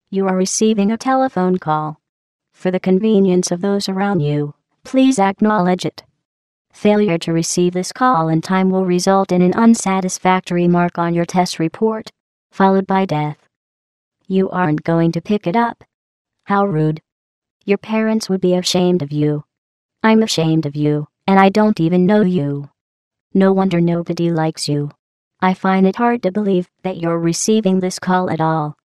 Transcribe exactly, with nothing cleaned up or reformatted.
You are receiving a telephone call. For the convenience of those around you, please acknowledge it. Failure to receive this call in time will result in an unsatisfactory mark on your test report, followed by death. You aren't going to pick it up. How rude. Your parents would be ashamed of you. I'm ashamed of you, and I don't even know you. No wonder nobody likes you. I find it hard to believe that you're receiving this call at all.